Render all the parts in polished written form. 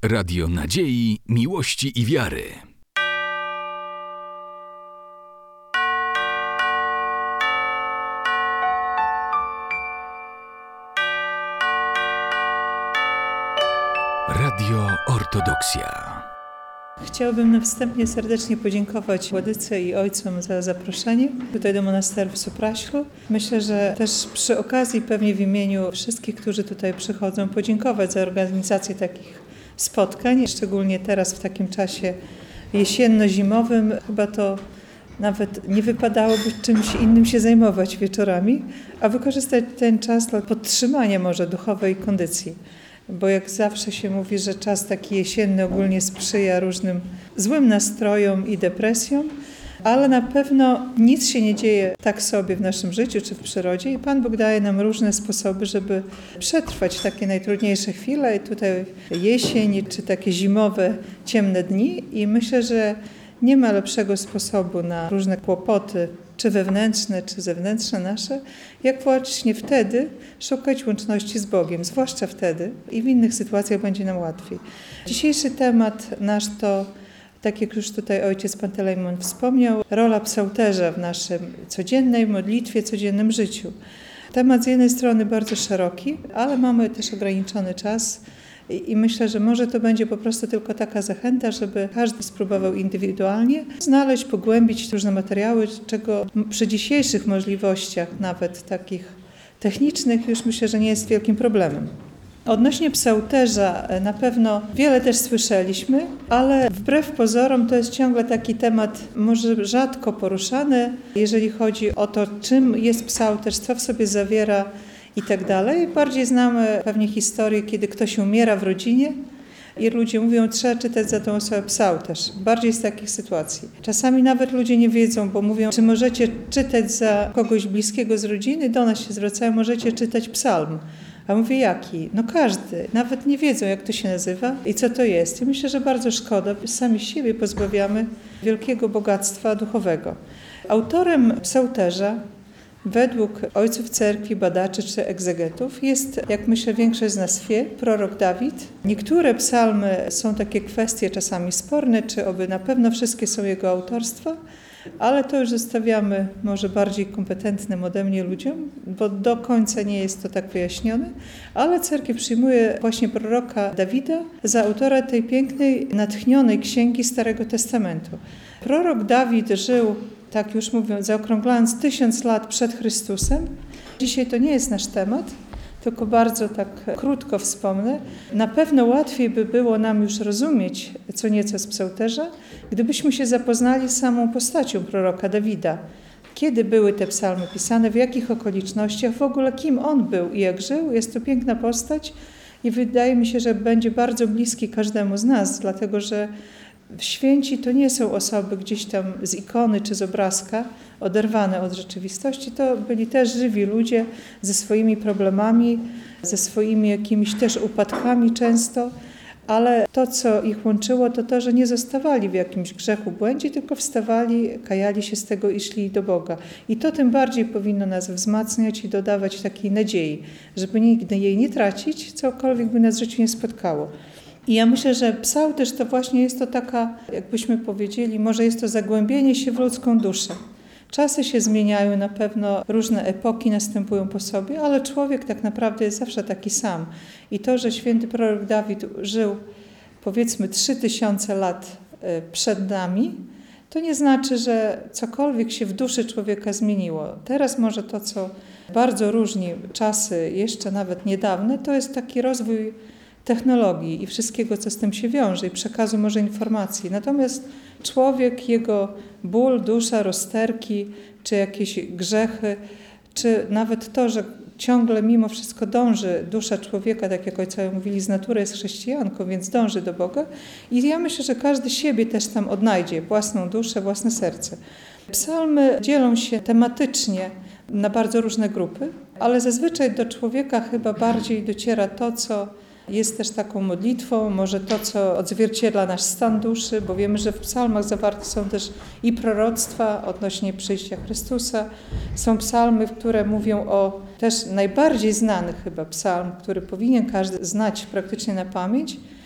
Radio Nadziei, Miłości i Wiary. Radio Ortodoksja. Chciałabym na wstępie serdecznie podziękować Władyce i ojcom za zaproszenie tutaj do monasteru w Sopraślu. Myślę, że też przy okazji pewnie w imieniu wszystkich, którzy tutaj przychodzą, podziękować za organizację takich spotkań, szczególnie teraz w takim czasie jesienno-zimowym. Chyba to nawet nie wypadałoby czymś innym się zajmować wieczorami, a wykorzystać ten czas dla podtrzymania może duchowej kondycji. Bo jak zawsze się mówi, że czas taki jesienny ogólnie sprzyja różnym złym nastrojom i depresjom, ale na pewno nic się nie dzieje tak sobie w naszym życiu czy w przyrodzie i Pan Bóg daje nam różne sposoby, żeby przetrwać takie najtrudniejsze chwile i tutaj jesień czy takie zimowe, ciemne dni i myślę, że nie ma lepszego sposobu na różne kłopoty, czy wewnętrzne, czy zewnętrzne nasze, jak właśnie wtedy szukać łączności z Bogiem, zwłaszcza wtedy i w innych sytuacjach będzie nam łatwiej. Dzisiejszy temat nasz to, tak jak już tutaj ojciec Pantelejmon wspomniał, rola psałterza w naszym codziennej modlitwie, codziennym życiu. Temat z jednej strony bardzo szeroki, ale mamy też ograniczony czas i myślę, że może to będzie po prostu tylko taka zachęta, żeby każdy spróbował indywidualnie znaleźć, pogłębić różne materiały, czego przy dzisiejszych możliwościach, nawet takich technicznych, już myślę, że nie jest wielkim problemem. Odnośnie psałterza na pewno wiele też słyszeliśmy, ale wbrew pozorom to jest ciągle taki temat może rzadko poruszany, jeżeli chodzi o to, czym jest psałterz, co w sobie zawiera i tak dalej. Bardziej znamy pewnie historię, kiedy ktoś umiera w rodzinie i ludzie mówią, trzeba czytać za tą osobę psałterz. Bardziej z takich sytuacji. Czasami nawet ludzie nie wiedzą, bo mówią, czy możecie czytać za kogoś bliskiego z rodziny, do nas się zwracają, możecie czytać psalm. A mówię, jaki? No każdy. Nawet nie wiedzą, jak to się nazywa i co to jest. I myślę, że bardzo szkoda, bo sami siebie pozbawiamy wielkiego bogactwa duchowego. Autorem psałterza według ojców cerkwi, badaczy czy egzegetów jest, jak myślę większość z nas wie, prorok Dawid. Niektóre psalmy są takie kwestie czasami sporne, czy oby na pewno wszystkie są jego autorstwa, ale to już zostawiamy może bardziej kompetentnym ode mnie ludziom, bo do końca nie jest to tak wyjaśnione, ale cerkiew przyjmuje właśnie proroka Dawida za autora tej pięknej, natchnionej księgi Starego Testamentu. Prorok Dawid żył, tak już mówiąc, zaokrąglając 1000 lat przed Chrystusem. Dzisiaj to nie jest nasz temat, tylko bardzo tak krótko wspomnę. Na pewno łatwiej by było nam już rozumieć co nieco z psałterza, gdybyśmy się zapoznali z samą postacią proroka Dawida. Kiedy były te psalmy pisane, w jakich okolicznościach, w ogóle kim on był i jak żył. Jest to piękna postać i wydaje mi się, że będzie bardzo bliski każdemu z nas, dlatego że święci to nie są osoby gdzieś tam z ikony czy z obrazka oderwane od rzeczywistości. To byli też żywi ludzie ze swoimi problemami, ze swoimi jakimiś też upadkami często, ale to, co ich łączyło, to to, że nie zostawali w jakimś grzechu, błędzie, tylko wstawali, kajali się z tego i szli do Boga. I to tym bardziej powinno nas wzmacniać i dodawać takiej nadziei, żeby nigdy jej nie tracić, cokolwiek by nas w życiu nie spotkało. I ja myślę, że psałterz to właśnie jest to taka, jakbyśmy powiedzieli, może jest to zagłębienie się w ludzką duszę. Czasy się zmieniają, na pewno różne epoki następują po sobie, ale człowiek tak naprawdę jest zawsze taki sam. I to, że święty prorok Dawid żył powiedzmy 3000 lat przed nami, to nie znaczy, że cokolwiek się w duszy człowieka zmieniło. Teraz może to, co bardzo różni czasy jeszcze nawet niedawne, to jest taki rozwój technologii i wszystkiego, co z tym się wiąże i przekazu może informacji. Natomiast człowiek, jego ból, dusza, rozterki, czy jakieś grzechy, czy nawet to, że ciągle mimo wszystko dąży dusza człowieka, tak jak ojcowie mówili, z natury jest chrześcijanką, więc dąży do Boga. I ja myślę, że każdy siebie też tam odnajdzie, własną duszę, własne serce. Psalmy dzielą się tematycznie na bardzo różne grupy, ale zazwyczaj do człowieka chyba bardziej dociera to, co jest też taką modlitwą, może to, co odzwierciedla nasz stan duszy, bo wiemy, że w psalmach zawarte są też i proroctwa odnośnie przyjścia Chrystusa. Są psalmy, które mówią o też najbardziej znany chyba psalm, który powinien każdy znać praktycznie na pamięć,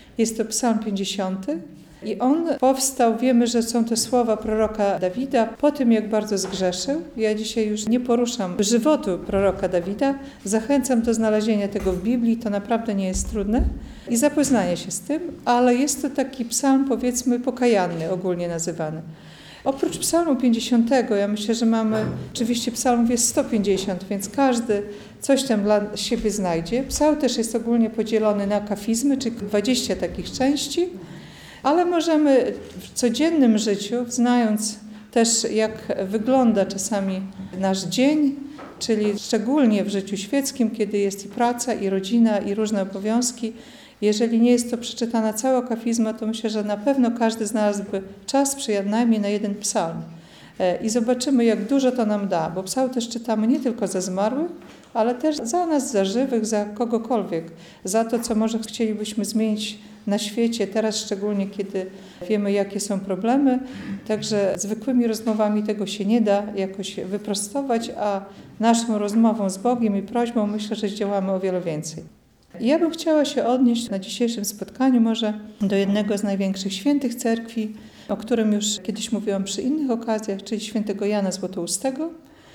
Jest to Psalm 50. I on powstał, wiemy, że są to słowa proroka Dawida po tym, jak bardzo zgrzeszył. Ja dzisiaj już nie poruszam żywotu proroka Dawida. Zachęcam do znalezienia tego w Biblii, to naprawdę nie jest trudne i zapoznania się z tym, ale jest to taki psalm, powiedzmy, pokajanny, ogólnie nazywany. Oprócz psalmu 50, ja myślę, że mamy, oczywiście psalmów jest 150, więc każdy coś tam dla siebie znajdzie. Psalm też jest ogólnie podzielony na akafizmy, czyli 20 takich części, ale możemy w codziennym życiu, znając też jak wygląda czasami nasz dzień, czyli szczególnie w życiu świeckim, kiedy jest i praca, i rodzina, i różne obowiązki, jeżeli nie jest to przeczytana cała akafizma, to myślę, że na pewno każdy znalazłby czas przynajmniej na jeden psalm. I zobaczymy, jak dużo to nam da, bo psalm też czytamy nie tylko za zmarłych, ale też za nas, za żywych, za kogokolwiek, za to, co może chcielibyśmy zmienić na świecie, teraz szczególnie, kiedy wiemy, jakie są problemy. Także zwykłymi rozmowami tego się nie da jakoś wyprostować, a naszą rozmową z Bogiem i prośbą myślę, że zdziałamy o wiele więcej. Ja bym chciała się odnieść na dzisiejszym spotkaniu może do jednego z największych świętych cerkwi, o którym już kiedyś mówiłam przy innych okazjach, czyli świętego Jana Złotoustego,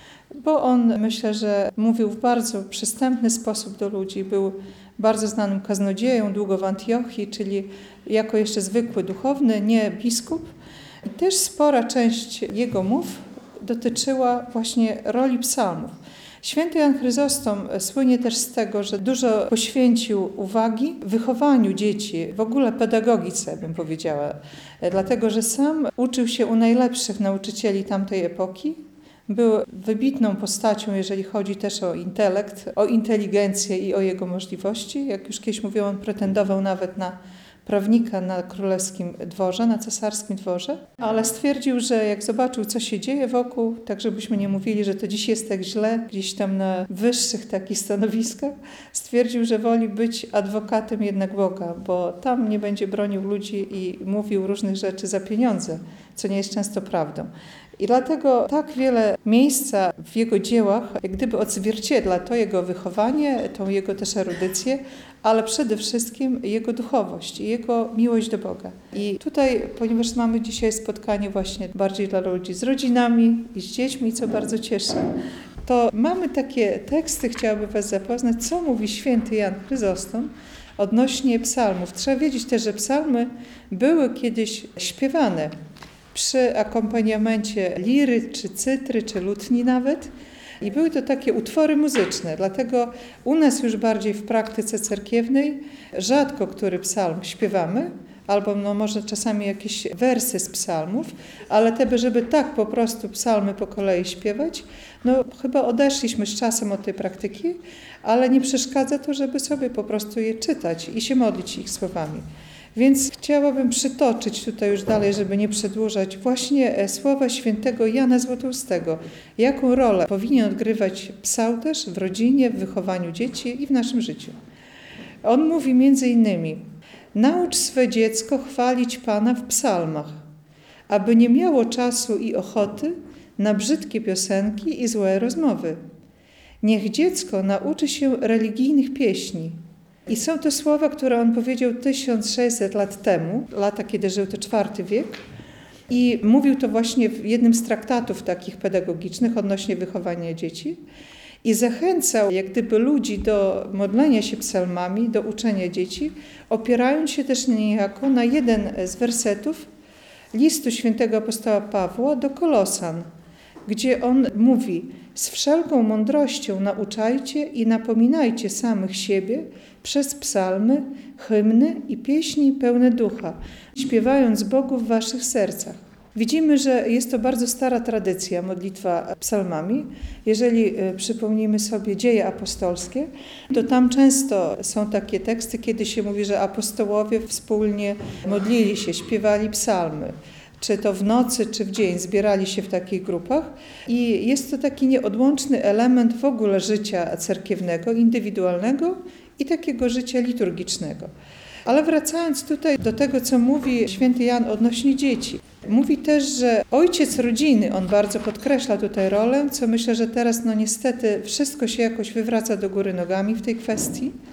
bo on, myślę, że mówił w bardzo przystępny sposób do ludzi, był bardzo znanym kaznodzieją, długo w Antiochii, czyli jako jeszcze zwykły duchowny, nie biskup. I też spora część jego mów dotyczyła właśnie roli psalmów. Święty Jan Chryzostom słynie też z tego, że dużo poświęcił uwagi wychowaniu dzieci, w ogóle pedagogice, bym powiedziała, dlatego że sam uczył się u najlepszych nauczycieli tamtej epoki. Był wybitną postacią, jeżeli chodzi też o intelekt, o inteligencję i o jego możliwości. Jak już kiedyś mówiłam, on pretendował nawet na prawnika na królewskim dworze, na cesarskim dworze, ale stwierdził, że jak zobaczył, co się dzieje wokół, tak żebyśmy nie mówili, że to dziś jest tak źle, gdzieś tam na wyższych takich stanowiskach, stwierdził, że woli być adwokatem jednak Boga, bo tam nie będzie bronił ludzi i mówił różnych rzeczy za pieniądze, co nie jest często prawdą. I dlatego tak wiele miejsca w jego dziełach jak gdyby odzwierciedla to jego wychowanie, tą jego też erudycję, ale przede wszystkim jego duchowość i jego miłość do Boga. I tutaj, ponieważ mamy dzisiaj spotkanie właśnie bardziej dla ludzi z rodzinami i z dziećmi, co bardzo cieszy, to mamy takie teksty, chciałabym Was zapoznać, co mówi święty Jan Chryzostom odnośnie psalmów. Trzeba wiedzieć też, że psalmy były kiedyś śpiewane przy akompaniamencie liry, czy cytry, czy lutni nawet. I były to takie utwory muzyczne, dlatego u nas już bardziej w praktyce cerkiewnej rzadko który psalm śpiewamy, albo może czasami jakieś wersy z psalmów, ale żeby tak po prostu psalmy po kolei śpiewać, chyba odeszliśmy z czasem od tej praktyki, ale nie przeszkadza to, żeby sobie po prostu je czytać i się modlić ich słowami. Więc chciałabym przytoczyć tutaj już dalej, żeby nie przedłużać, właśnie słowa świętego Jana Złotoustego. Jaką rolę powinien odgrywać psałterz w rodzinie, w wychowaniu dzieci i w naszym życiu. On mówi między innymi: naucz swe dziecko chwalić Pana w psalmach, aby nie miało czasu i ochoty na brzydkie piosenki i złe rozmowy. Niech dziecko nauczy się religijnych pieśni. I są to słowa, które on powiedział 1600 lat temu, lata, kiedy żył, to IV wiek. I mówił to właśnie w jednym z traktatów takich pedagogicznych odnośnie wychowania dzieci. I zachęcał jak gdyby ludzi do modlenia się psalmami, do uczenia dzieci, opierając się też niejako na jeden z wersetów listu świętego apostoła Pawła do Kolosan, gdzie on mówi: z wszelką mądrością nauczajcie i napominajcie samych siebie przez psalmy, hymny i pieśni pełne ducha, śpiewając Bogu w waszych sercach. Widzimy, że jest to bardzo stara tradycja, modlitwa psalmami. Jeżeli przypomnimy sobie dzieje apostolskie, to tam często są takie teksty, kiedy się mówi, że apostołowie wspólnie modlili się, śpiewali psalmy. Czy to w nocy, czy w dzień, zbierali się w takich grupach i jest to taki nieodłączny element w ogóle życia cerkiewnego, indywidualnego i takiego życia liturgicznego. Ale wracając tutaj do tego, co mówi święty Jan odnośnie dzieci. Mówi też, że ojciec rodziny, on bardzo podkreśla tutaj rolę, co myślę, że teraz niestety wszystko się jakoś wywraca do góry nogami w tej kwestii.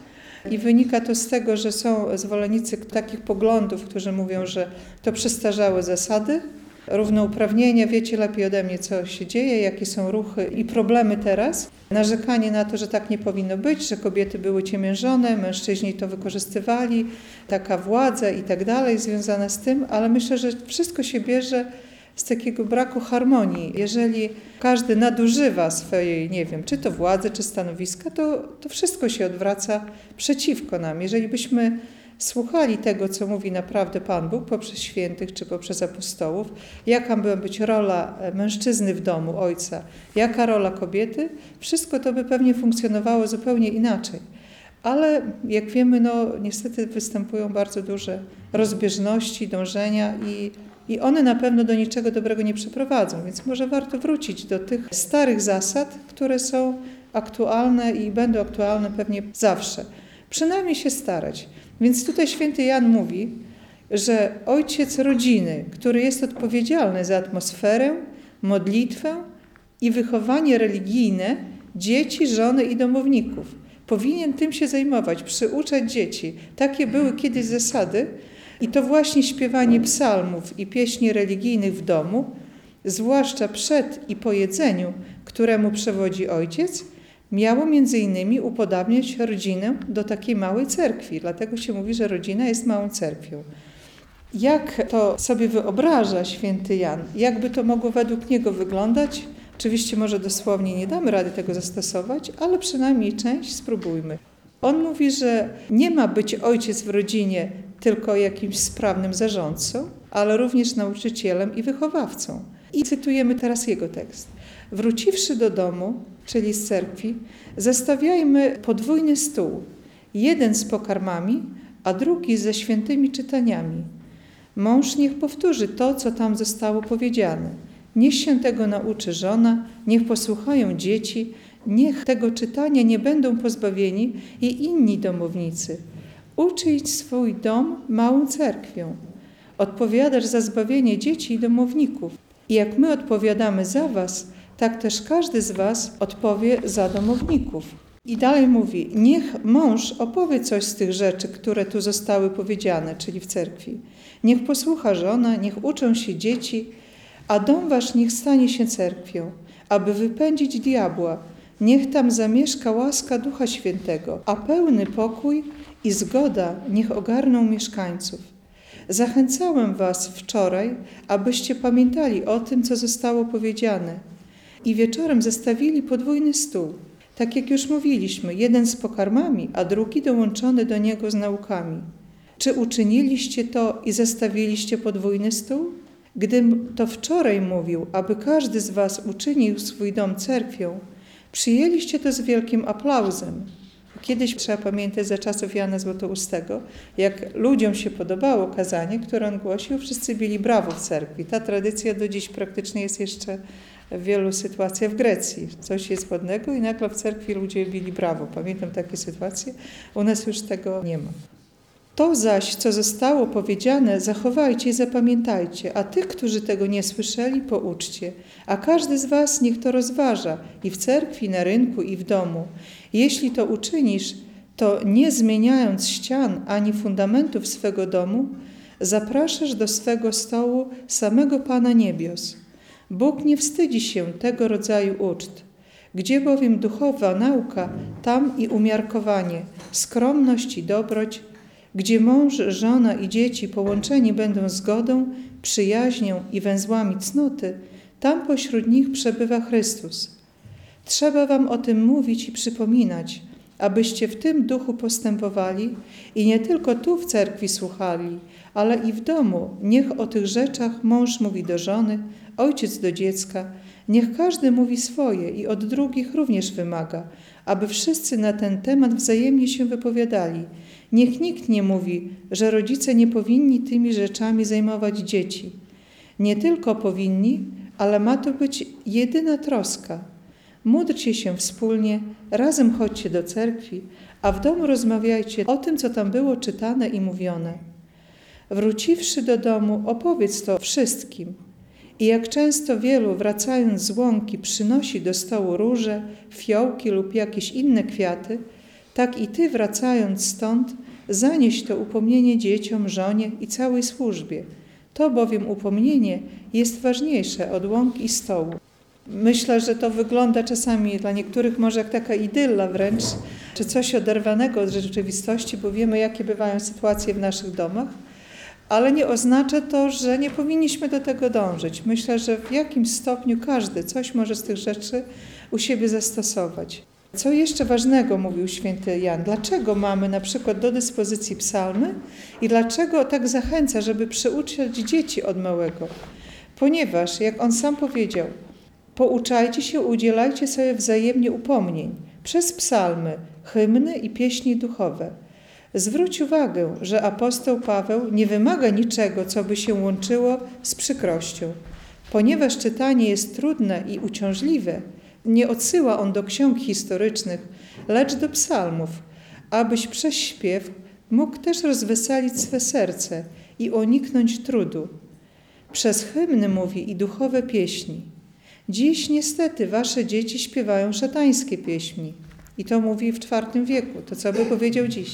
I wynika to z tego, że są zwolennicy takich poglądów, którzy mówią, że to przestarzałe zasady, równouprawnienia, wiecie lepiej ode mnie, co się dzieje, jakie są ruchy i problemy teraz. Narzekanie na to, że tak nie powinno być, że kobiety były ciemiężone, mężczyźni to wykorzystywali, taka władza i tak dalej związana z tym, ale myślę, że wszystko się bierze z takiego braku harmonii. Jeżeli każdy nadużywa swojej, nie wiem, czy to władzy, czy stanowiska, to wszystko się odwraca przeciwko nam. Jeżeli byśmy słuchali tego, co mówi naprawdę Pan Bóg poprzez świętych czy poprzez apostołów, jaka ma być rola mężczyzny w domu, ojca, jaka rola kobiety, wszystko to by pewnie funkcjonowało zupełnie inaczej. Ale jak wiemy, niestety występują bardzo duże rozbieżności, dążenia i one na pewno do niczego dobrego nie przeprowadzą, więc może warto wrócić do tych starych zasad, które są aktualne i będą aktualne pewnie zawsze. Przynajmniej się starać. Więc tutaj święty Jan mówi, że ojciec rodziny, który jest odpowiedzialny za atmosferę, modlitwę i wychowanie religijne dzieci, żony i domowników, powinien tym się zajmować, przyuczać dzieci. Takie były kiedyś zasady i to właśnie śpiewanie psalmów i pieśni religijnych w domu, zwłaszcza przed i po jedzeniu, któremu przewodzi ojciec, miało między innymi upodabniać rodzinę do takiej małej cerkwi. Dlatego się mówi, że rodzina jest małą cerkwią. Jak to sobie wyobraża święty Jan? Jakby to mogło według niego wyglądać? Oczywiście może dosłownie nie damy rady tego zastosować, ale przynajmniej część spróbujmy. On mówi, że nie ma być ojciec w rodzinie tylko jakimś sprawnym zarządcą, ale również nauczycielem i wychowawcą. I cytujemy teraz jego tekst. Wróciwszy do domu, czyli z cerkwi, zestawiajmy podwójny stół, jeden z pokarmami, a drugi ze świętymi czytaniami. Mąż niech powtórzy to, co tam zostało powiedziane. Niech się tego nauczy żona, niech posłuchają dzieci, niech tego czytania nie będą pozbawieni i inni domownicy. Uczyć swój dom małą cerkwią. Odpowiadasz za zbawienie dzieci i domowników. I jak my odpowiadamy za was, tak też każdy z was odpowie za domowników. I dalej mówi, niech mąż opowie coś z tych rzeczy, które tu zostały powiedziane, czyli w cerkwi. Niech posłucha żona, niech uczą się dzieci, a dom wasz niech stanie się cerkwią, aby wypędzić diabła. Niech tam zamieszka łaska Ducha Świętego, a pełny pokój i zgoda niech ogarną mieszkańców. Zachęcałem was wczoraj, abyście pamiętali o tym, co zostało powiedziane. I wieczorem zestawili podwójny stół. Tak jak już mówiliśmy, jeden z pokarmami, a drugi dołączony do niego z naukami. Czy uczyniliście to i zestawiliście podwójny stół? Gdym to wczoraj mówił, aby każdy z was uczynił swój dom cerkwią, przyjęliście to z wielkim aplauzem. Kiedyś trzeba pamiętać za czasów Jana Złotoustego, jak ludziom się podobało kazanie, które on głosił, wszyscy bili brawo w cerkwi. Ta tradycja do dziś praktycznie jest jeszcze w wielu sytuacjach w Grecji. Coś jest ładnego i nagle w cerkwi ludzie bili brawo. Pamiętam takie sytuacje. U nas już tego nie ma. To zaś, co zostało powiedziane, zachowajcie i zapamiętajcie, a tych, którzy tego nie słyszeli, pouczcie. A każdy z was niech to rozważa i w cerkwi, na rynku, i w domu. Jeśli to uczynisz, to nie zmieniając ścian ani fundamentów swego domu, zapraszasz do swego stołu samego Pana niebios. Bóg nie wstydzi się tego rodzaju uczt. Gdzie bowiem duchowa nauka, tam i umiarkowanie, skromność i dobroć, gdzie mąż, żona i dzieci połączeni będą zgodą, przyjaźnią i węzłami cnoty, tam pośród nich przebywa Chrystus. Trzeba wam o tym mówić i przypominać, abyście w tym duchu postępowali i nie tylko tu w cerkwi słuchali, ale i w domu. Niech o tych rzeczach mąż mówi do żony, ojciec do dziecka. Niech każdy mówi swoje i od drugich również wymaga, aby wszyscy na ten temat wzajemnie się wypowiadali. Niech nikt nie mówi, że rodzice nie powinni tymi rzeczami zajmować dzieci. Nie tylko powinni, ale ma to być jedyna troska. Módlcie się wspólnie, razem chodźcie do cerkwi, a w domu rozmawiajcie o tym, co tam było czytane i mówione. Wróciwszy do domu, opowiedz to wszystkim. I jak często wielu, wracając z łąki, przynosi do stołu róże, fiołki lub jakieś inne kwiaty, Tak i ty, wracając stąd, zanieś to upomnienie dzieciom, żonie i całej służbie. To bowiem upomnienie jest ważniejsze od łąk i stołu. Myślę, że to wygląda czasami dla niektórych może jak taka idylla wręcz, czy coś oderwanego od rzeczywistości, bo wiemy, jakie bywają sytuacje w naszych domach, ale nie oznacza to, że nie powinniśmy do tego dążyć. Myślę, że w jakimś stopniu każdy coś może z tych rzeczy u siebie zastosować. Co jeszcze ważnego mówił święty Jan? Dlaczego mamy na przykład do dyspozycji psalmy i dlaczego tak zachęca, żeby przyuczać dzieci od małego? Ponieważ, jak on sam powiedział, pouczajcie się, udzielajcie sobie wzajemnie upomnień przez psalmy, hymny i pieśni duchowe. Zwróć uwagę, że apostoł Paweł nie wymaga niczego, co by się łączyło z przykrością. Ponieważ czytanie jest trudne i uciążliwe, nie odsyła on do ksiąg historycznych, lecz do psalmów, abyś przez śpiew mógł też rozweselić swe serce i uniknąć trudu. Przez hymny mówi i duchowe pieśni. Dziś niestety wasze dzieci śpiewają szatańskie pieśni. I to mówi w IV wieku, to co by powiedział dziś.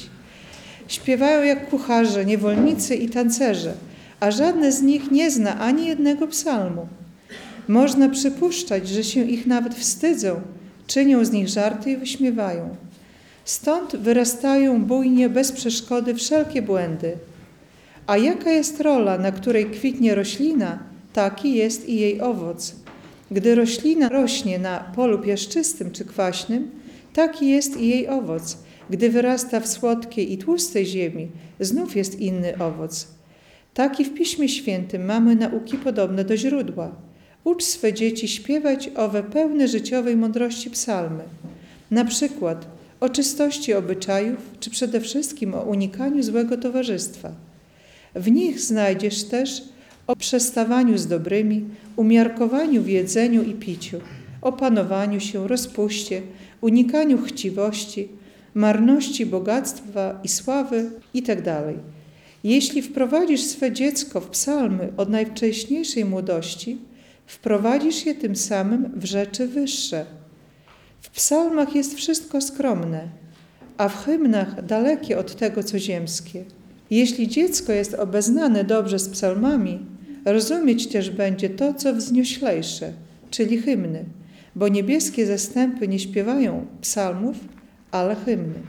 Śpiewają jak kucharze, niewolnicy i tancerze, a żadne z nich nie zna ani jednego psalmu. Można przypuszczać, że się ich nawet wstydzą, czynią z nich żarty i wyśmiewają. Stąd wyrastają bujnie bez przeszkody wszelkie błędy. A jaka jest rola, na której kwitnie roślina, taki jest i jej owoc. Gdy roślina rośnie na polu piaszczystym czy kwaśnym, taki jest i jej owoc. Gdy wyrasta w słodkiej i tłustej ziemi, znów jest inny owoc. Tak i w Piśmie Świętym mamy nauki podobne do źródła. Ucz swe dzieci śpiewać owe pełne życiowej mądrości psalmy. Na przykład o czystości obyczajów, czy przede wszystkim o unikaniu złego towarzystwa. W nich znajdziesz też o przestawaniu z dobrymi, umiarkowaniu w jedzeniu i piciu, opanowaniu się, rozpuście, unikaniu chciwości, marności bogactwa i sławy itd. Jeśli wprowadzisz swe dziecko w psalmy od najwcześniejszej młodości, wprowadzisz je tym samym w rzeczy wyższe. W psalmach jest wszystko skromne, a w hymnach dalekie od tego, co ziemskie. Jeśli dziecko jest obeznane dobrze z psalmami, rozumieć też będzie to, co wznioślejsze, czyli hymny, bo niebieskie zastępy nie śpiewają psalmów, ale hymny.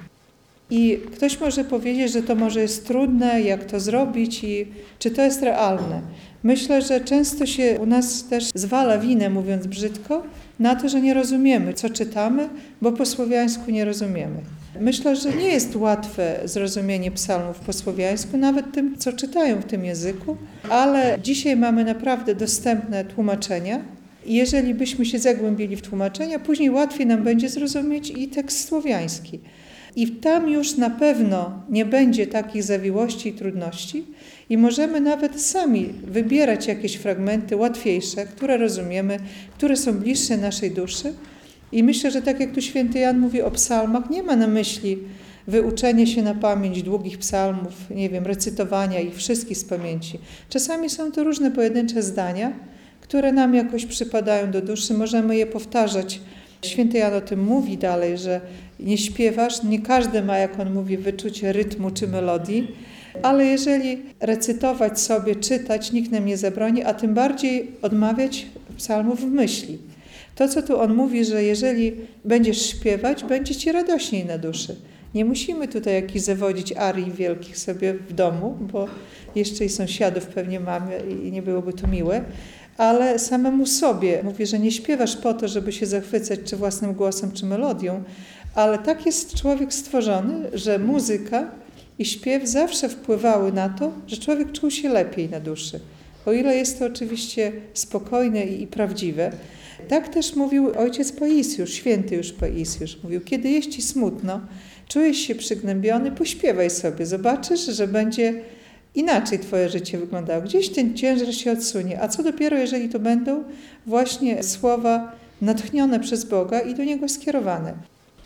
I ktoś może powiedzieć, że to może jest trudne, jak to zrobić i czy to jest realne. Myślę, że często się u nas też zwala winę, mówiąc brzydko, na to, że nie rozumiemy, co czytamy, bo po słowiańsku nie rozumiemy. Myślę, że nie jest łatwe zrozumienie psalmów po słowiańsku, nawet tym, co czytają w tym języku, ale dzisiaj mamy naprawdę dostępne tłumaczenia. Jeżeli byśmy się zagłębili w tłumaczenia, później łatwiej nam będzie zrozumieć i tekst słowiański. I tam już na pewno nie będzie takich zawiłości i trudności i możemy nawet sami wybierać jakieś fragmenty łatwiejsze, które rozumiemy, które są bliższe naszej duszy. I myślę, że tak jak tu święty Jan mówi o psalmach, nie ma na myśli wyuczenie się na pamięć długich psalmów, nie wiem, recytowania ich wszystkich z pamięci. Czasami są to różne pojedyncze zdania, które nam jakoś przypadają do duszy, możemy je powtarzać. Święty Jan o tym mówi dalej, że nie śpiewasz, nie każdy ma, jak on mówi, wyczucie rytmu czy melodii, ale jeżeli recytować sobie, czytać, nikt nam nie zabroni, a tym bardziej odmawiać psalmów w myśli. To, co tu on mówi, że jeżeli będziesz śpiewać, będzie ci radośniej na duszy. Nie musimy tutaj jakichś zawodzić arii wielkich sobie w domu, bo jeszcze i sąsiadów pewnie mamy i nie byłoby to miłe, ale samemu sobie mówi, że nie śpiewasz po to, żeby się zachwycać czy własnym głosem, czy melodią, ale tak jest człowiek stworzony, że muzyka i śpiew zawsze wpływały na to, że człowiek czuł się lepiej na duszy. O ile jest to oczywiście spokojne i prawdziwe. Tak też mówił ojciec Paisiusz, święty już Paisiusz. Mówił, kiedy jest ci smutno, czujesz się przygnębiony, pośpiewaj sobie, zobaczysz, że będzie inaczej twoje życie wyglądało. Gdzieś ten ciężar się odsunie. A co dopiero, jeżeli to będą właśnie słowa natchnione przez Boga i do Niego skierowane.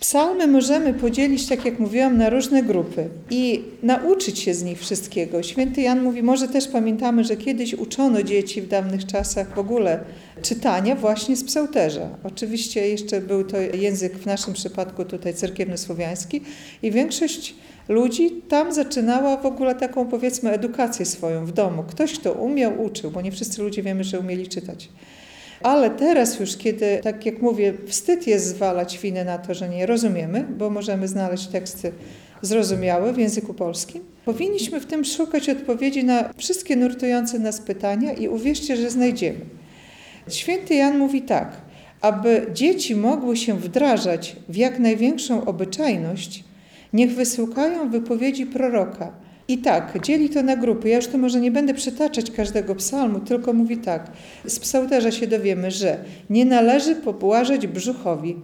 Psalmy możemy podzielić, tak jak mówiłam, na różne grupy i nauczyć się z nich wszystkiego. Święty Jan mówi, może też pamiętamy, że kiedyś uczono dzieci w dawnych czasach w ogóle czytania właśnie z psałterza. Oczywiście jeszcze był to język w naszym przypadku tutaj cerkiewno-słowiański i większość ludzi tam zaczynała w ogóle taką, powiedzmy, edukację swoją w domu. Ktoś, kto umiał, uczył, bo nie wszyscy ludzie wiemy, że umieli czytać. Ale teraz już, kiedy, tak jak mówię, wstyd jest zwalać winę na to, że nie rozumiemy, bo możemy znaleźć teksty zrozumiałe w języku polskim, powinniśmy w tym szukać odpowiedzi na wszystkie nurtujące nas pytania i uwierzcie, że znajdziemy. Święty Jan mówi tak, aby dzieci mogły się wdrażać w jak największą obyczajność, niech wysłuchają wypowiedzi proroka. I tak, dzieli to na grupy. Ja już tu może nie będę przytaczać każdego psalmu, tylko mówi tak. Z psałterza się dowiemy, że nie należy pobłażać brzuchowi.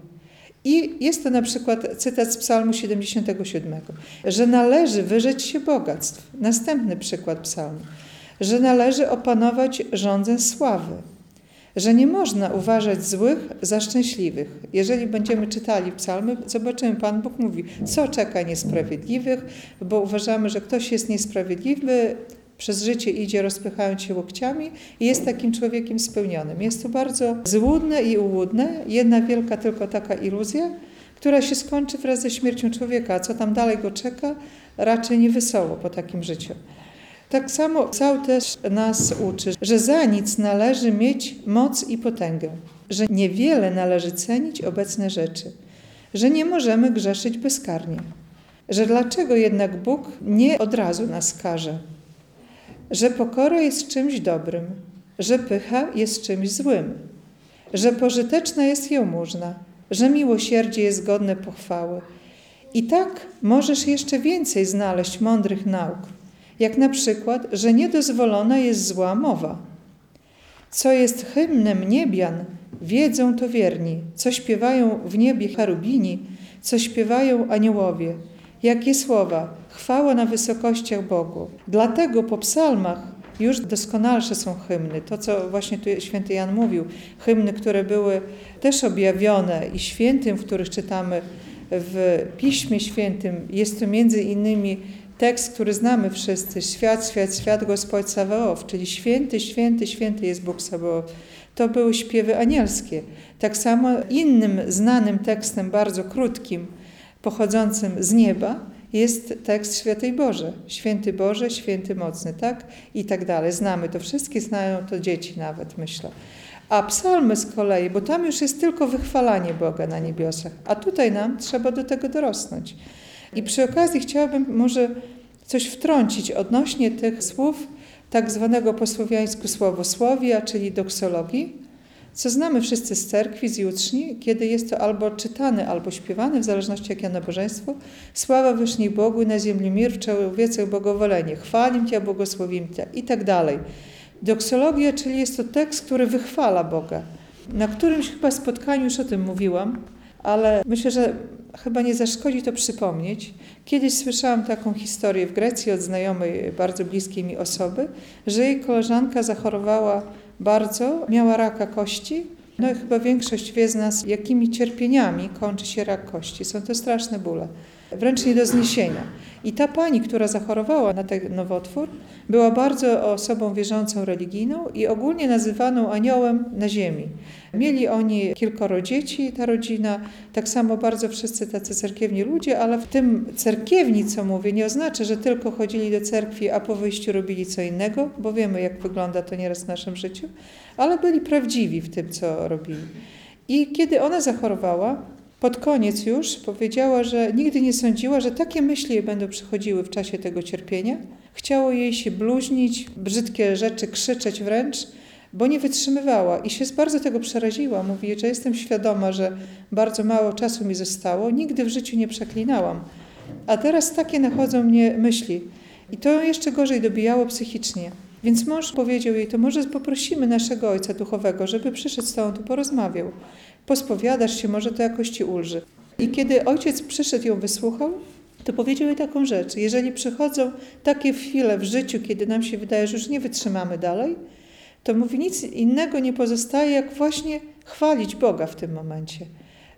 I jest to na przykład cytat z psalmu 77, że należy wyrzec się bogactw. Następny przykład psalmu, że należy opanować żądzę sławy. Że nie można uważać złych za szczęśliwych. Jeżeli będziemy czytali psalmy, zobaczymy, Pan Bóg mówi, co czeka niesprawiedliwych, bo uważamy, że ktoś jest niesprawiedliwy, przez życie idzie rozpychając się łokciami i jest takim człowiekiem spełnionym. Jest to bardzo złudne i ułudne, jedna wielka tylko taka iluzja, która się skończy wraz ze śmiercią człowieka, a co tam dalej go czeka, raczej nie wesoło po takim życiu. Tak samo psalm też nas uczy, że za nic należy mieć moc i potęgę, że niewiele należy cenić obecne rzeczy, że nie możemy grzeszyć bezkarnie, że dlaczego jednak Bóg nie od razu nas karze, że pokora jest czymś dobrym, że pycha jest czymś złym, że pożyteczna jest jałmużna, że miłosierdzie jest godne pochwały. I tak możesz jeszcze więcej znaleźć mądrych nauk, jak na przykład, że niedozwolona jest zła mowa. Co jest hymnem niebian, wiedzą to wierni, co śpiewają w niebie cherubini, co śpiewają aniołowie. Jakie słowa, chwała na wysokościach Bogu. Dlatego po psalmach już doskonalsze są hymny. To, co właśnie tu święty Jan mówił, hymny, które były też objawione i świętym, w których czytamy w Piśmie Świętym, jest to między innymi tekst, który znamy wszyscy, świat, świat, świat, Gospodź Sabaoth, czyli święty, święty, święty jest Bóg Sabaoth. To były śpiewy anielskie. Tak samo innym znanym tekstem, bardzo krótkim, pochodzącym z nieba, jest tekst Świętej Boże, święty mocny, tak? I tak dalej. Znamy to, wszystkie znają to dzieci nawet, myślę. A psalmy z kolei, bo tam już jest tylko wychwalanie Boga na niebiosach, a tutaj nam trzeba do tego dorosnąć. I przy okazji chciałabym może coś wtrącić odnośnie tych słów tak zwanego po słowiańsku słowosłowia, czyli doksologii, co znamy wszyscy z cerkwi, z jutrzni, kiedy jest to albo czytane, albo śpiewane, w zależności jakie nabożeństwo. Sława wyszniej Bogu i na ziemi mir, w człowiecach błogowolenie, chwalim Cię, błogosławim Cię i tak dalej. Doksologia, czyli jest to tekst, który wychwala Boga. Na którymś chyba spotkaniu już o tym mówiłam, ale myślę, że chyba nie zaszkodzi to przypomnieć. Kiedyś słyszałam taką historię w Grecji od znajomej, bardzo bliskiej mi osoby, że jej koleżanka zachorowała bardzo, miała raka kości. No i chyba większość wie z nas, jakimi cierpieniami kończy się rak kości. Są to straszne bóle, wręcz nie do zniesienia. I ta pani, która zachorowała na ten nowotwór, była bardzo osobą wierzącą, religijną i ogólnie nazywaną aniołem na ziemi. Mieli oni kilkoro dzieci, ta rodzina, tak samo bardzo wszyscy tacy cerkiewni ludzie, ale w tym cerkiewni, co mówię, nie oznacza, że tylko chodzili do cerkwi, a po wyjściu robili co innego, bo wiemy, jak wygląda to nieraz w naszym życiu, ale byli prawdziwi w tym, co robili. I kiedy ona zachorowała, pod koniec już powiedziała, że nigdy nie sądziła, że takie myśli jej będą przychodziły w czasie tego cierpienia. Chciało jej się bluźnić, brzydkie rzeczy krzyczeć wręcz, bo nie wytrzymywała i się bardzo tego przeraziła. Mówi, że jestem świadoma, że bardzo mało czasu mi zostało, nigdy w życiu nie przeklinałam. A teraz takie nachodzą mnie myśli i to jeszcze gorzej dobijało psychicznie. Więc mąż powiedział jej, to może poprosimy naszego ojca duchowego, żeby przyszedł z tobą, tu porozmawiał. Pospowiadasz się, może to jakoś ci ulży. I kiedy ojciec przyszedł, ją wysłuchał, to powiedział jej taką rzecz. Jeżeli przychodzą takie chwile w życiu, kiedy nam się wydaje, że już nie wytrzymamy dalej, to mówi, nic innego nie pozostaje, jak właśnie chwalić Boga w tym momencie.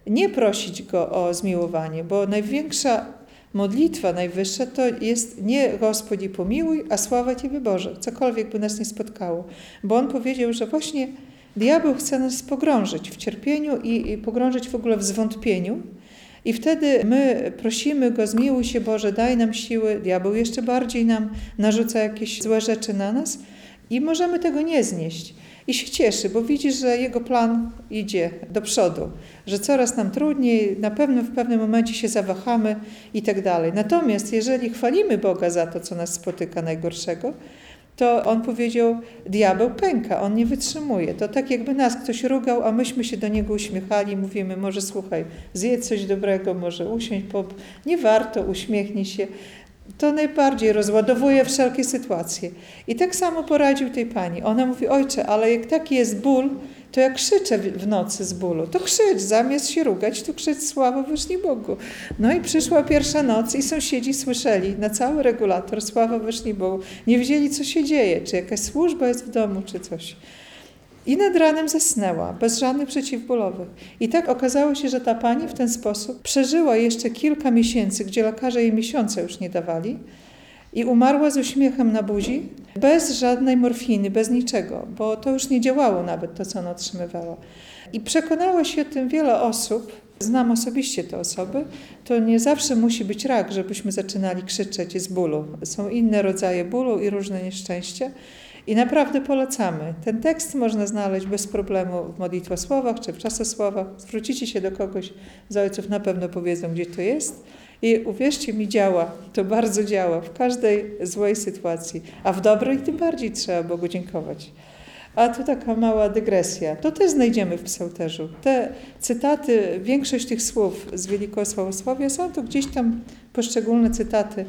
nie prosić Go o zmiłowanie, bo największa modlitwa najwyższa to jest nie Gospodzie pomiłuj, a sława Ciebie Boże, cokolwiek by nas nie spotkało. Bo On powiedział, że właśnie diabeł chce nas pogrążyć w cierpieniu i pogrążyć w ogóle w zwątpieniu. I wtedy my prosimy Go, zmiłuj się Boże, daj nam siły, diabeł jeszcze bardziej nam narzuca jakieś złe rzeczy na nas i możemy tego nie znieść. I się cieszy, bo widzi, że jego plan idzie do przodu, że coraz nam trudniej, na pewno w pewnym momencie się zawahamy i tak dalej. Natomiast jeżeli chwalimy Boga za to, co nas spotyka najgorszego, to On powiedział, diabeł pęka, on nie wytrzymuje. To tak jakby nas ktoś rugał, a myśmy się do niego uśmiechali, mówimy, może słuchaj, zjedz coś dobrego, może usiądź, nie warto, uśmiechnij się. To najbardziej rozładowuje wszelkie sytuacje. I tak samo poradził tej pani. Ona mówi, ojcze, ale jak taki jest ból, to ja krzyczę w nocy z bólu. To krzycz, zamiast się rugać, to krzycz sława wyszli Bogu. No i przyszła pierwsza noc i sąsiedzi słyszeli na cały regulator sława wyszli Bogu. Nie wiedzieli, co się dzieje, czy jakaś służba jest w domu, czy coś. I nad ranem zasnęła, bez żadnych przeciwbólowych. I tak okazało się, że ta pani w ten sposób przeżyła jeszcze kilka miesięcy, gdzie lekarze jej miesiące już nie dawali i umarła z uśmiechem na buzi, bez żadnej morfiny, bez niczego, bo to już nie działało nawet to, co ona otrzymywała. I przekonało się o tym wiele osób, znam osobiście te osoby, to nie zawsze musi być rak, żebyśmy zaczynali krzyczeć z bólu. Są inne rodzaje bólu i różne nieszczęścia. I naprawdę polecamy. Ten tekst można znaleźć bez problemu w modlitwosłowach czy w czasosłowach. Zwrócicie się do kogoś z ojców, na pewno powiedzą, gdzie to jest. I uwierzcie mi, działa. To bardzo działa w każdej złej sytuacji. A w dobrej tym bardziej trzeba Bogu dziękować. A tu taka mała dygresja. To też znajdziemy w psalterzu. Te cytaty, większość tych słów z Wielkiego Sławosławia są to gdzieś tam poszczególne cytaty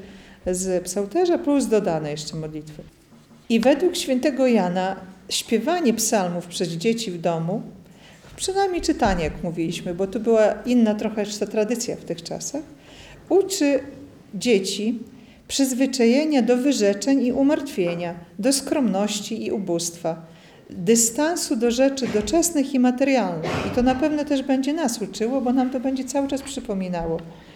z psalterza plus dodane jeszcze modlitwy. I według świętego Jana śpiewanie psalmów przez dzieci w domu, przynajmniej czytanie, jak mówiliśmy, bo to była inna trochę jeszcze tradycja w tych czasach, uczy dzieci przyzwyczajenia do wyrzeczeń i umartwienia, do skromności i ubóstwa, dystansu do rzeczy doczesnych i materialnych. I to na pewno też będzie nas uczyło, bo nam to będzie cały czas przypominało.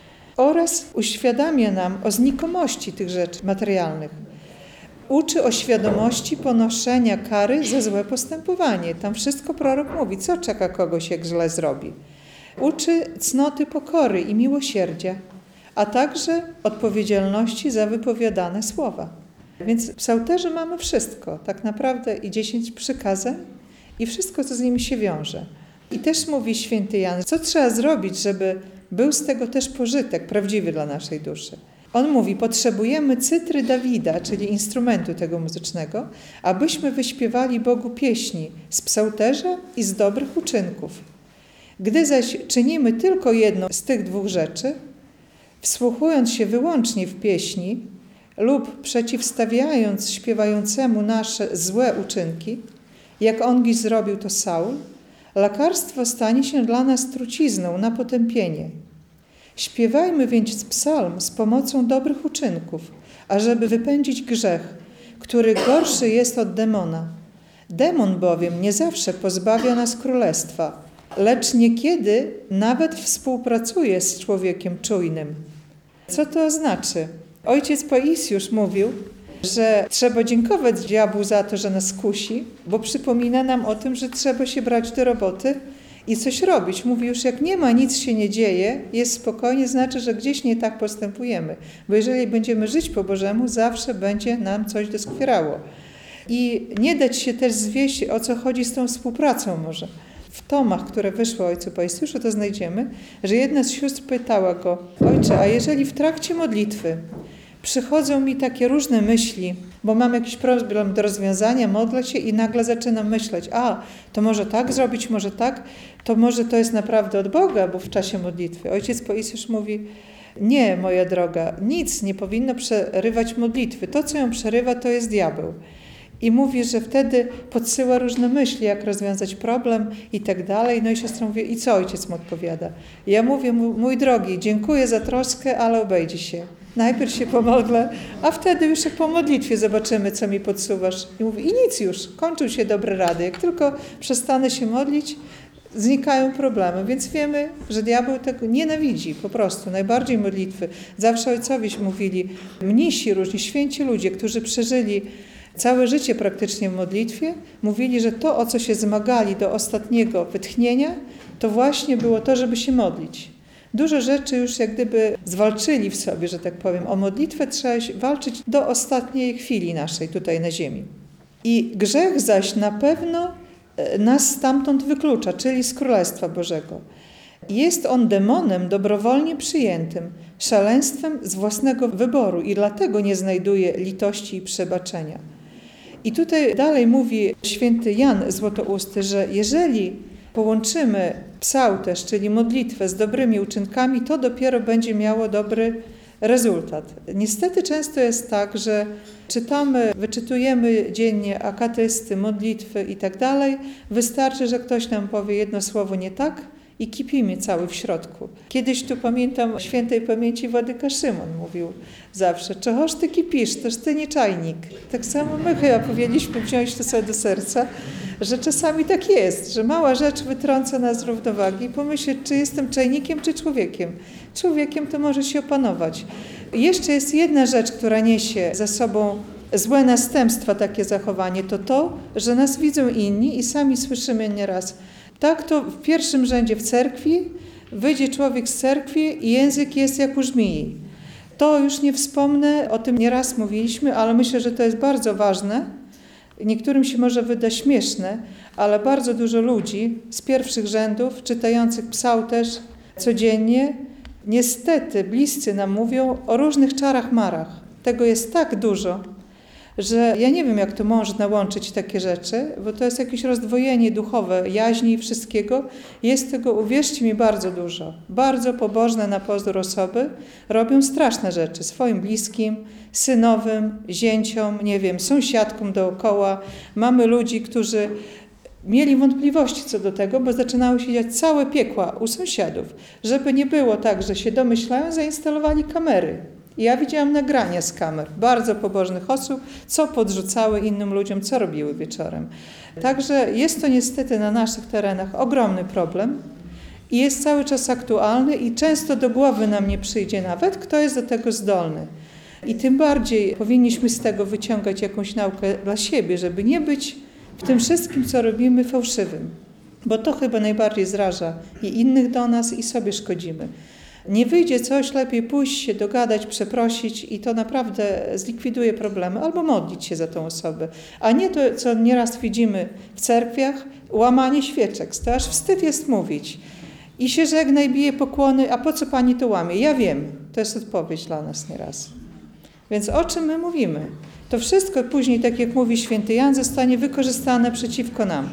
Oraz uświadamia nam o znikomości tych rzeczy materialnych. Uczy o świadomości ponoszenia kary za złe postępowanie. Tam wszystko prorok mówi, co czeka kogoś, jak źle zrobi. Uczy cnoty pokory i miłosierdzia, a także odpowiedzialności za wypowiadane słowa. Więc w psalterzu mamy wszystko, tak naprawdę i 10 przykazań i wszystko, co z nimi się wiąże. I też mówi święty Jan, co trzeba zrobić, żeby był z tego też pożytek prawdziwy dla naszej duszy. On mówi, potrzebujemy cytry Dawida, czyli instrumentu tego muzycznego, abyśmy wyśpiewali Bogu pieśni z psalterza i z dobrych uczynków. Gdy zaś czynimy tylko jedną z tych dwóch rzeczy, wsłuchując się wyłącznie w pieśni lub przeciwstawiając śpiewającemu nasze złe uczynki, jak on zrobił to Saul, lekarstwo stanie się dla nas trucizną na potępienie. Śpiewajmy więc psalm z pomocą dobrych uczynków, ażeby wypędzić grzech, który gorszy jest od demona. Demon bowiem nie zawsze pozbawia nas królestwa, lecz niekiedy nawet współpracuje z człowiekiem czujnym. Co to znaczy? Ojciec Paisiusz mówił, że trzeba dziękować diabłu za to, że nas kusi, bo przypomina nam o tym, że trzeba się brać do roboty i coś robić. Mówi już, jak nie ma, nic się nie dzieje, jest spokojnie, znaczy, że gdzieś nie tak postępujemy. Bo jeżeli będziemy żyć po Bożemu, zawsze będzie nam coś doskwierało. I nie dać się też zwieść, o co chodzi z tą współpracą może. W tomach, które wyszły ojcu Paisiuszu, to znajdziemy, że jedna z sióstr pytała go, ojcze, a jeżeli w trakcie modlitwy przychodzą mi takie różne myśli, bo mam jakiś problem do rozwiązania, modlę się i nagle zaczynam myśleć, to może tak zrobić, może tak, to może to jest naprawdę od Boga, bo w czasie modlitwy. Ojciec Paisiusz mówi, nie, moja droga, nic nie powinno przerywać modlitwy. To, co ją przerywa, to jest diabeł. I mówi, że wtedy podsyła różne myśli, jak rozwiązać problem i tak dalej. No i siostra mówi, i co ojciec mu odpowiada? Ja mówię, mój drogi, dziękuję za troskę, ale obejdzie się. Najpierw się pomodlę, a wtedy już jak po modlitwie zobaczymy, co mi podsuwasz. I mówi, i nic już, kończą się dobre rady. Jak tylko przestanę się modlić, znikają problemy, więc wiemy, że diabeł tego nienawidzi po prostu, najbardziej modlitwy. Zawsze ojcowie mówili, mnisi, różni święci ludzie, którzy przeżyli całe życie praktycznie w modlitwie, mówili, że to, o co się zmagali do ostatniego wytchnienia, to właśnie było to, żeby się modlić. Dużo rzeczy już jak gdyby zwalczyli w sobie, że tak powiem. O modlitwę trzeba walczyć do ostatniej chwili naszej tutaj na ziemi. I grzech zaś na pewno nas stamtąd wyklucza, czyli z Królestwa Bożego. Jest on demonem dobrowolnie przyjętym, szaleństwem z własnego wyboru i dlatego nie znajduje litości i przebaczenia. I tutaj dalej mówi święty Jan Złotousty, że jeżeli połączymy psałterz, czyli modlitwę z dobrymi uczynkami, to dopiero będzie miało dobry rezultat. Niestety często jest tak, że wyczytujemy dziennie akatysty, modlitwy i tak dalej. Wystarczy, że ktoś nam powie jedno słowo nie tak i kipimy cały w środku. Kiedyś tu pamiętam świętej pamięci Władyka Szymon mówił zawsze, czegoż ty kipisz, toż ty nie czajnik. Tak samo my chyba powinniśmy wziąć to sobie do serca, że czasami tak jest, że mała rzecz wytrąca nas z równowagi i pomyśleć, czy jestem czajnikiem, czy człowiekiem. Człowiekiem to może się opanować. Jeszcze jest jedna rzecz, która niesie za sobą złe następstwa, takie zachowanie, to, że nas widzą inni i sami słyszymy nieraz. Tak to w pierwszym rzędzie w cerkwi, wyjdzie człowiek z cerkwi i język jest jak u żmii. To już nie wspomnę, o tym nieraz mówiliśmy, ale myślę, że to jest bardzo ważne. Niektórym się może wyda śmieszne, ale bardzo dużo ludzi z pierwszych rzędów, czytających psałterz codziennie, niestety bliscy nam mówią o różnych czarach marach. Tego jest tak dużo, że ja nie wiem, jak to można łączyć takie rzeczy, bo to jest jakieś rozdwojenie duchowe, jaźni i wszystkiego. Jest tego, uwierzcie mi, bardzo dużo. Bardzo pobożne na pozór osoby robią straszne rzeczy swoim bliskim, synowym, zięciom, nie wiem, sąsiadkom dookoła. Mamy ludzi, którzy mieli wątpliwości co do tego, bo zaczynały się dziać całe piekła u sąsiadów. Żeby nie było tak, że się domyślają, zainstalowali kamery. I ja widziałam nagrania z kamer bardzo pobożnych osób, co podrzucały innym ludziom, co robiły wieczorem. Także jest to niestety na naszych terenach ogromny problem i jest cały czas aktualny i często do głowy nam nie przyjdzie nawet, kto jest do tego zdolny. I tym bardziej powinniśmy z tego wyciągać jakąś naukę dla siebie, żeby nie być w tym wszystkim, co robimy, fałszywym. Bo to chyba najbardziej zraża i innych do nas, i sobie szkodzimy. Nie wyjdzie coś, lepiej pójść się, dogadać, przeprosić i to naprawdę zlikwiduje problemy, albo modlić się za tą osobę. A nie to, co nieraz widzimy w cerkwiach, łamanie świeczek. To aż wstyd jest mówić. I się żegna i bije pokłony, a po co pani to łamie? Ja wiem, to jest odpowiedź dla nas nieraz. Więc o czym my mówimy? To wszystko później, tak jak mówi święty Jan, zostanie wykorzystane przeciwko nam.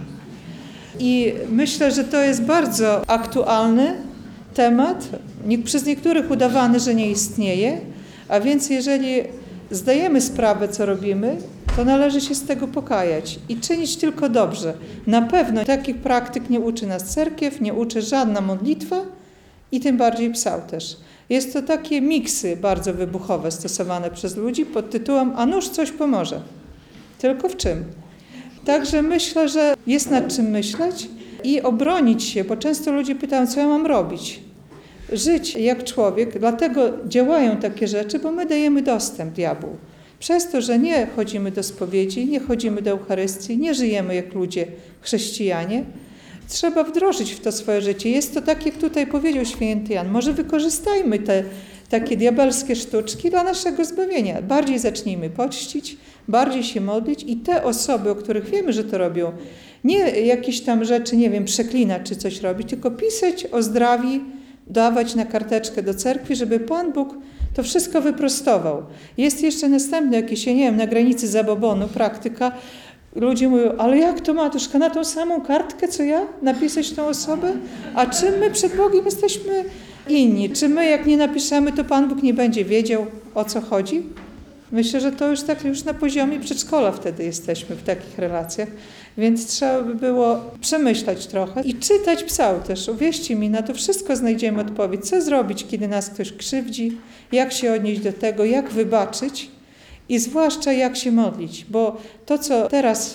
I myślę, że to jest bardzo aktualny temat, przez niektórych udawany, że nie istnieje, a więc jeżeli zdajemy sprawę, co robimy, to należy się z tego pokajać i czynić tylko dobrze. Na pewno takich praktyk nie uczy nas cerkiew, nie uczy żadna modlitwa i tym bardziej psałterz. Jest to takie miksy bardzo wybuchowe stosowane przez ludzi pod tytułem a nuż coś pomoże. Tylko w czym? Także myślę, że jest nad czym myśleć i obronić się, bo często ludzie pytają, co ja mam robić. Żyć jak człowiek, dlatego działają takie rzeczy, bo my dajemy dostęp diabłu. Przez to, że nie chodzimy do spowiedzi, nie chodzimy do Eucharystii, nie żyjemy jak ludzie chrześcijanie, trzeba wdrożyć w to swoje życie. Jest to tak, jak tutaj powiedział święty Jan. Może wykorzystajmy te takie diabelskie sztuczki dla naszego zbawienia. Bardziej zacznijmy poczcić, bardziej się modlić i te osoby, o których wiemy, że to robią, nie jakieś tam rzeczy, nie wiem, przeklinać czy coś robić, tylko pisać o zdrowiu, dawać na karteczkę do cerkwi, żeby Pan Bóg to wszystko wyprostował. Jest jeszcze następne jakieś, nie wiem, na granicy zabobonu praktyka. Ludzie mówią, ale jak to matuszka, na tą samą kartkę, co ja? Napisać tą osobę? A czym my przed Bogiem jesteśmy inni? Czy my, jak nie napiszemy, to Pan Bóg nie będzie wiedział, o co chodzi? Myślę, że to już na poziomie przedszkola wtedy jesteśmy w takich relacjach, więc trzeba by było przemyśleć trochę i czytać psałterz. Uwierzcie mi, na to wszystko znajdziemy odpowiedź. Co zrobić, kiedy nas ktoś krzywdzi, jak się odnieść do tego, jak wybaczyć i zwłaszcza jak się modlić, bo to, co teraz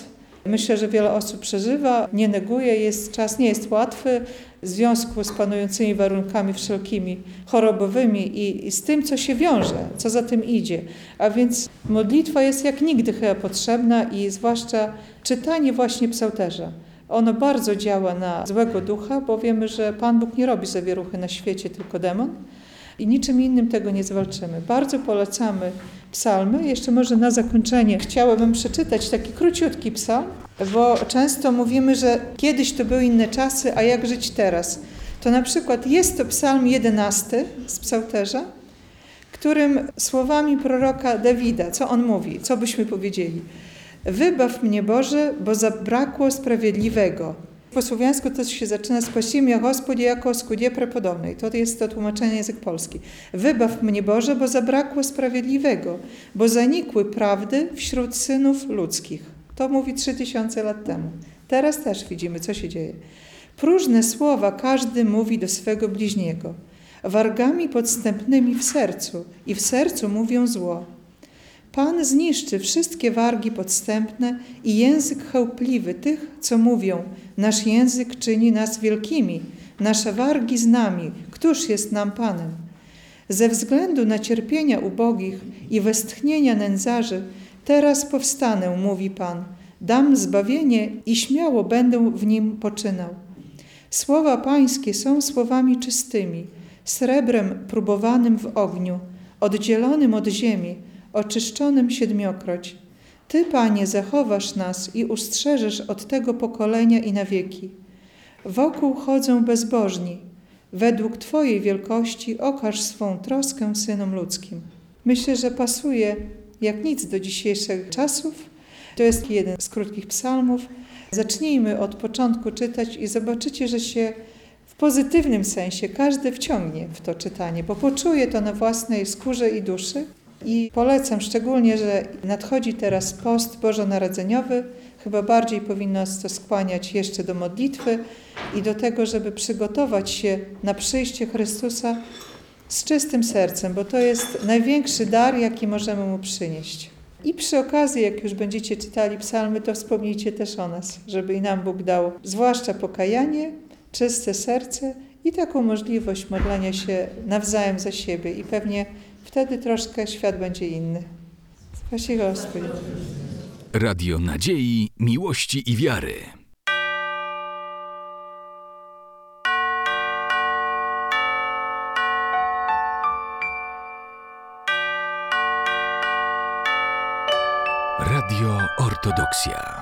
Myślę, że wiele osób przeżywa, nie neguje, czas nie jest łatwy w związku z panującymi warunkami wszelkimi chorobowymi i z tym, co się wiąże, co za tym idzie. A więc modlitwa jest jak nigdy chyba potrzebna i zwłaszcza czytanie właśnie psałterza. Ono bardzo działa na złego ducha, bo wiemy, że Pan Bóg nie robi zawieruchy na świecie, tylko demon. I niczym innym tego nie zwalczymy. Bardzo polecamy psalmy. Jeszcze może na zakończenie chciałabym przeczytać taki króciutki psalm, bo często mówimy, że kiedyś to były inne czasy, a jak żyć teraz? To na przykład jest to psalm 11 z psałterza, którym słowami proroka Dawida, co on mówi, co byśmy powiedzieli? Wybaw mnie, Boże, bo zabrakło sprawiedliwego. Po słowiańsku to się zaczyna "Spasi mnie, Господи, jako skudie prepodobnej". To jest to tłumaczenie język polski. Wybaw mnie, Boże, bo zabrakło sprawiedliwego, bo zanikły prawdy wśród synów ludzkich. To mówi 3000 lat temu. Teraz też widzimy, co się dzieje. Próżne słowa każdy mówi do swego bliźniego. Wargami podstępnymi w sercu i w sercu mówią zło. Pan zniszczy wszystkie wargi podstępne i język chełpliwy tych, co mówią, nasz język czyni nas wielkimi, nasze wargi z nami, któż jest nam Panem? Ze względu na cierpienia ubogich i westchnienia nędzarzy, teraz powstanę, mówi Pan, dam zbawienie i śmiało będę w nim poczynał. Słowa Pańskie są słowami czystymi, srebrem próbowanym w ogniu, oddzielonym od ziemi, oczyszczonym 7-kroć. Ty, Panie, zachowasz nas i ustrzeżesz od tego pokolenia i na wieki. Wokół chodzą bezbożni. Według Twojej wielkości okaż swą troskę synom ludzkim. Myślę, że pasuje jak nic do dzisiejszych czasów. To jest jeden z krótkich psalmów. Zacznijmy od początku czytać i zobaczycie, że się w pozytywnym sensie każdy wciągnie w to czytanie, bo poczuje to na własnej skórze i duszy. I polecam szczególnie, że nadchodzi teraz post bożonarodzeniowy. Chyba bardziej powinno nas to skłaniać jeszcze do modlitwy i do tego, żeby przygotować się na przyjście Chrystusa z czystym sercem, bo to jest największy dar, jaki możemy Mu przynieść. I przy okazji, jak już będziecie czytali psalmy, to wspomnijcie też o nas, żeby i nam Bóg dał zwłaszcza pokajanie, czyste serce i taką możliwość modlenia się nawzajem za siebie i pewnie wtedy troszkę świat będzie inny. Spasi Gospodzie. Radio Nadziei, Miłości i Wiary. Radio Ortodoksja.